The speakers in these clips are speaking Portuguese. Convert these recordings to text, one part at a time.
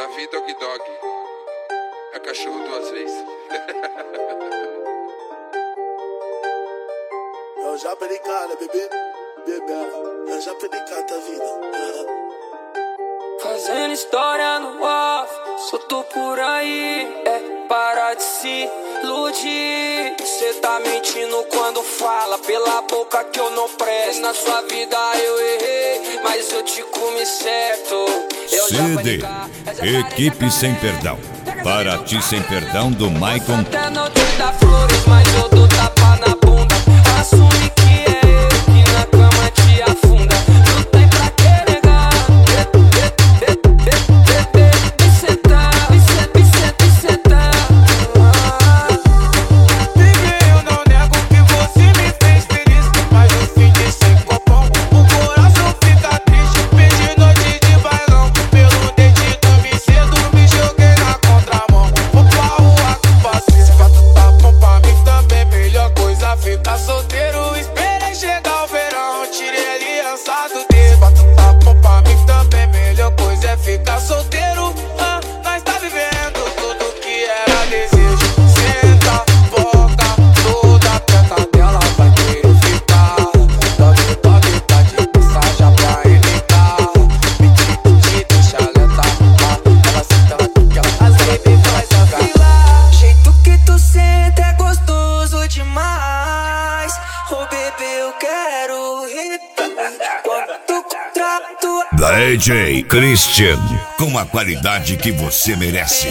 Davi Dog Dog. É cachorro duas vezes. Eu já predicada, bebê. Bebê, eu já predicada a vida. Fazendo história no off, solto por aí. É para de se iludir. Cê tá mentindo quando fala pela boca que eu não presto. Na sua vida eu errei, mas eu te comi certo. CD, Equipe Sem Perdão. Para ti sem perdão do Maicon. Até não te dá flores, mas eu dou tapa na bunda. Assume que é eu que na cama te afunda. Não tem pra que negar. Ninguém, eu não nego que você me fez feliz, mas no fim de sem copão o coração fica triste. Perdi noite de bailão, pelo dedito me cedo, me joguei na contramão. Vou pra rua com paciência, pra tu tá bom pra mim também. Melhor coisa ficar solteiro. Esperei chegar o verão, tirei aliança do dedo. Pra tu tá bom pra mim também. Melhor coisa é ficar solteiro. Nós tá vivendo tudo que era desejo. Senta, boca, toda a teta dela vai querer ficar. Dog, dog, tá de mensagem pra imitar. Me deixa alertar. Ela senta, ela fica, ela sempre faz jogar. Jeito que tu senta é gostoso demais. Oh bebê, eu quero rir. Quando tu contrato DJ Christian, com a qualidade que você merece.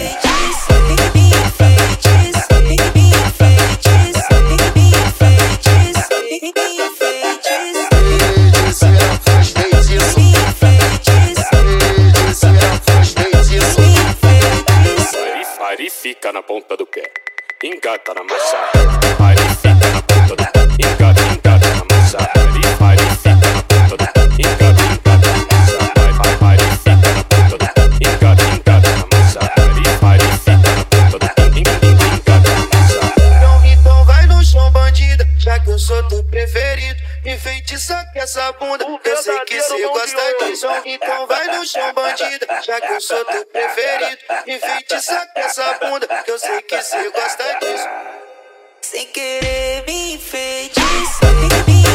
Ari fica na ponta do pé, engata na massa. Ari fica na ponta do engata, engata na massa. Ari fica na ponta do engata, engata na massa. Ari fica na ponta do engata, engata na massa. Ari fica na ponta do engata na massa. Então vai no chão, bandida, já que eu sou teu preferido. Enfeitiça com essa bunda, eu sei que cê gosta disso. Então vai no chão, bandida, já que eu sou teu preferido. Enfeitiça com essa bunda, que eu sei que cê gosta disso. sem querer me enfeitiçar.